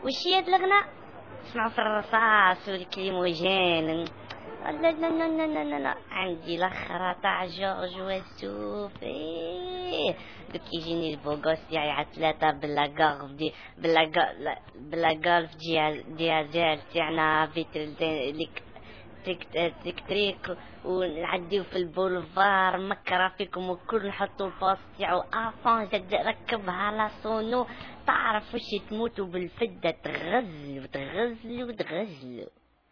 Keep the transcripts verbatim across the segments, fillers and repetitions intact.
وش هي الغناء؟ اسمعوا في الرصاص والكليموجين. لا لا لا لا لا لا لا عندي الاخرى تاع جورج وسوف. ايه دوك يجيني البوغوس تاعي على ثلاثة بلا غارف دي بلا بلا غارف ديال ديال تاعنا فيتل ليك تيك تيك تريك ونعديو في البولفار مكره فيكم وكل نحطوا الباص تاعو افون جد ركبها لا صونو تعرف وش تموتوا بالفده تغزلوا تغزلوا تغزلوا.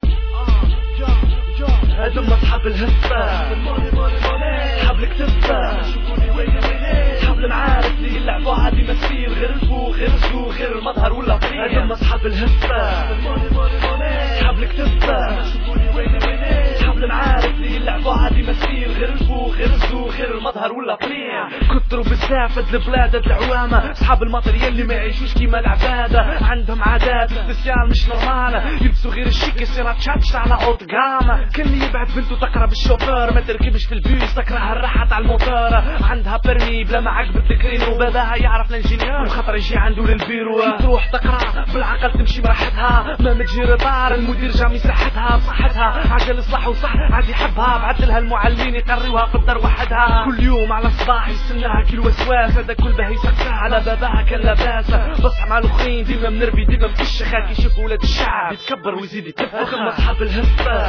هذم اصحاب الهفه اصحاب الكتفه اصحاب المعارف اللي يلعبوا عادي ما تصير غير الفو غير السو غير المظهر ولا طريق. هذم اصحاب الهفه اصحاب الكتفه اصحاب المعارف اللي يلعبوا عادي ما تصير غير الفو غير السو غير المظهر ولا طريق. كثروا بزاف هاد البلاد هاد العوامه اصحاب المطريه اللي ما يعيشوش كيما العباده عندهم عادات سبيسيال مش نورمال يلبسوا غير الشيك يصير تشاتش على اوت جاما. كل اللي يبعد بنته تقرا بالشوفور ما تركبش في البيس تكره الراحه تاع الموتور عندها برمي بلا ما عقبت الكرين وباباها يعرف الانجينيور وخاطر يجي عنده للبيرو تروح تقرا بالعقل تمشي براحتها ما متجي طار المدير جامي صحتها بصحتها عجل صح وصح عاد يحبها بعث لها المعلمين يقريوها في الدار وحدها كل يوم على الصباح يستناها كيلو وسواس هذا كل باهي يسقسها على باباها كان لاباسه بصح مع الاخرين ديما منرفي ديما مفشخ كيشوف ولاد الشعب يتكبر ويزيد يتفخ. اصحاب الهفه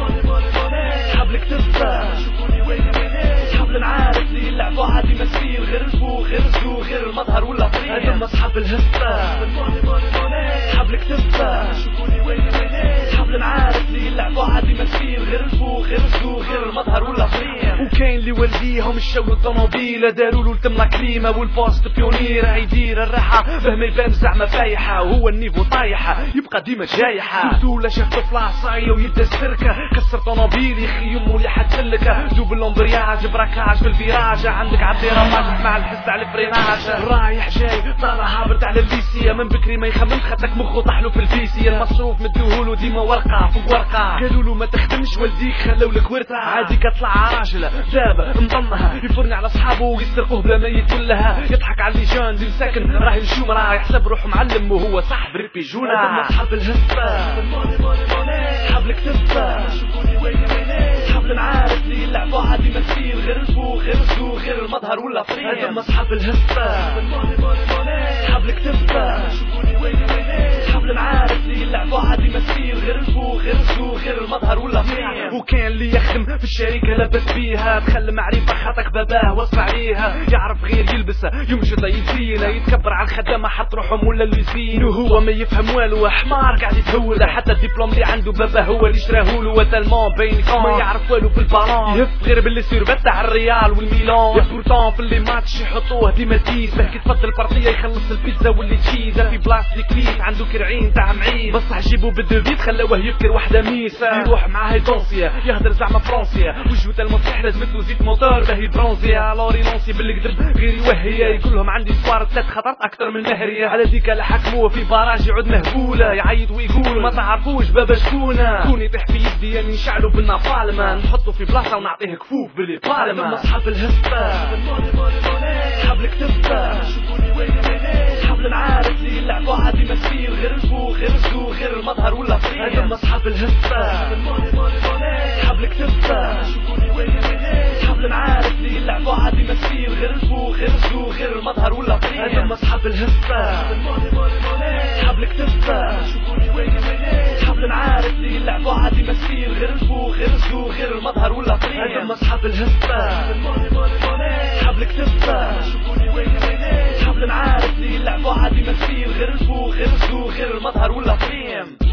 اصحاب الكتفه اصحاب المعارف اللي يلعبوا عادي ما تصير غير الفو غير السو غير المظهر ولا طريق. هذم اصحاب الهفه اصحاب الكتفه اصحاب المعارف اللي يلعبوا عادي ما تصير غير الفو غير السو غير المظهر ولا طريق. وكاين اللي والديهم الشاو الطوموبيل داروا له التم كليمه والبوست بيونير يدير الراحه فهم يبان زعما فايحه وهو النيفو طايحه يبقى ديما جايحه قلتو لا شاف طفله عصايه ويبدا السركه كسر طوموبيل يخي يمو اللي حتسلك دوبل لومبرياج براكاج في الفيراج عندك عطي رماج مع الحس على الفريناج رايح جاي طالع هابط على الليسيه من بكري ما يخمم خدك مخو طحلو في الفيسيه المصروف مديوهولو ديما ورقه فوق ورقه قالوا له ما تخدمش والديك خلوا لك ورثه عادي كطلع راجل دابا مضمها يفرني على اصحابه ويسرقوه بلا ما يتولها يضحك على اللي جان دي ساكن راه يشوم راه يحسب روحه معلم وهو صاحب ريبي جونا. اصحاب الهفه اصحاب الكتفه اصحاب المعارف اللي يلعبوا عادي ما تصير غير الفو غير السو غير المظهر ولا طريق. هذم اصحاب الهفه اصحاب الكتفه اصحاب المعارف اللي يلعبوا عادي ما تصير غير الفو غير السو غير المظهر ولا طريق. وكان اللي يخدم في الشركه لابس بيها تخلى معرفه خاطك باباه وصف عليها يعرف غير يلبس يمشي يزينه يتكبر على الخدامه حط روحهم ولا اللي يزين وهو ما يفهم والو حمار قاعد يتهول حتى الدبلوم اللي عنده باباه هو اللي شراهولو وتالمون بين ما يعرف والو في البالون يهف غير باللي سيربت تاع الريال والميلان بورتون في اللي ماتش يحطوه ديما تيس بحكي تفضل البارتيه يخلص البيتزا واللي تشيز في بلاستيك كليت عنده كرعين تاع معين بصح جيبو بالدوفيت خلوه يفكر وحده ميسه يروح معاه هيدونسيا يهدر زعما فرنسيا وجهو تاع المصلح لازمتو زيت موتور باهي برونزيا لوري نونسي بالكذب غير يوهي يقول لهم عندي سوار ثلاث خطرات اكثر من مهريه على ديك لحكموه في باراج يعود مهبوله يعيط ويقول ما تعرفوش بابا شكونه كون يطيح في يدي يعني نشعلو بالنابالما نحطو في بلاصه ونعطيه كفوف باللي بالما. اصحاب الهفه اصحاب الكتفه اصحاب المعارف اللي يلعبوا عادي ما تصير غير الفو غير السو غير المظهر ولا طريق. هذم اصحاب الهفه اصحاب الكتفه اصحاب المعارف اللي يلعبوا عادي ما تصير غير الفو غير السو غير المظهر ولا طريق. هذم اصحاب الهفه اصحاب الكتفه اصحاب المعارف اللي يلعبوا عادي ما تصير غير الفو غير السو غير المظهر ولا طريق. هذم اصحاب الهفه اصحاب الكتفه اصحاب المعارف اللي يلعبوا عادي ما تصير غير الفو غير السو غير المظهر ولا طريق.